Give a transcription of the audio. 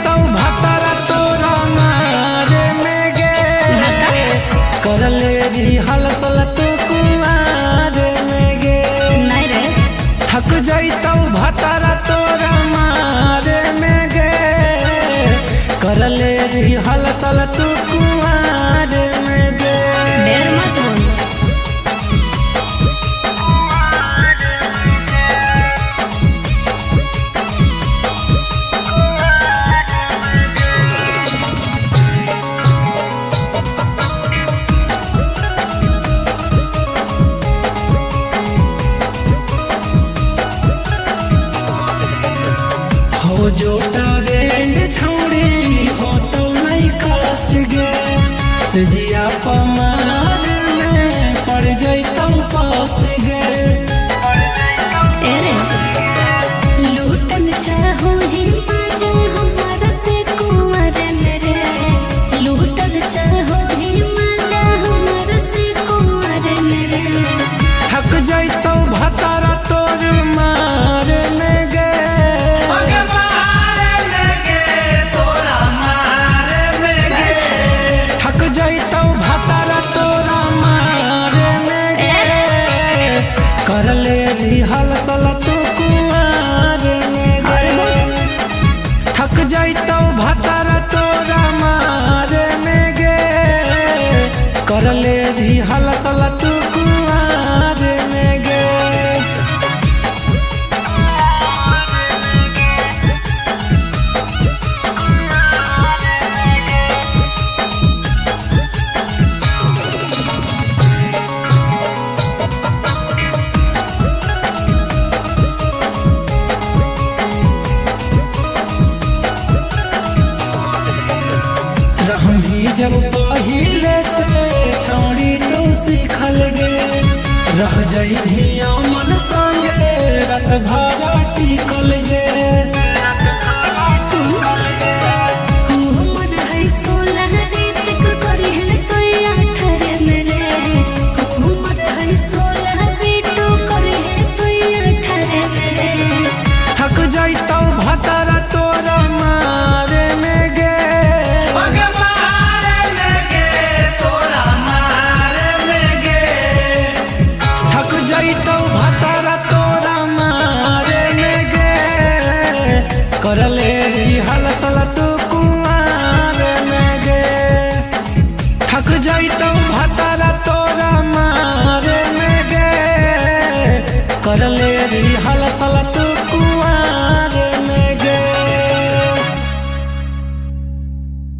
जैतौ भतरा तोरा मारे में गे कर ले रिहर्सल तू कुमार में गे नहीं रे थक जैतौ भतरा तोरा मारे में गे कर ले रिहर्सल तू कुमार में गे ढेर मत बोल। हो जो ट्रेंड छौड़ी हो तो नहीं कष्ट गे सजिया पमार में पड़ जैतौ कष्ट गे ए रे लूटन चाहो ही मजा हमारा से कुंवर मेरे लूटन चाहो ही मजा हमारा से कुंवर मेरे थक जैतौ भतरा तोर मार में गे थक जैतौ भतरा तोरा मार में गे कर ले रिहर्सल तू कुमार में गे थक जैतौ भतरा तोरा मार में गे कर ले रिहर्सल तू कुमार में गे हम भी जब पहिले से छौड़ी तो सीखल गे रह जइभी मन संगे रत भरा टिकल गे मन है सोलह रीतिक करी है तो 18 मेरे मन है 16 बीटू करी है तो 18 मेरे थक जैतौ भतरा तोरा मारे में गे थक जैतौ भतरा तोरा मारे में गे कर ले रिहर्सल तू कुमार में गे थक जैतौ भतरा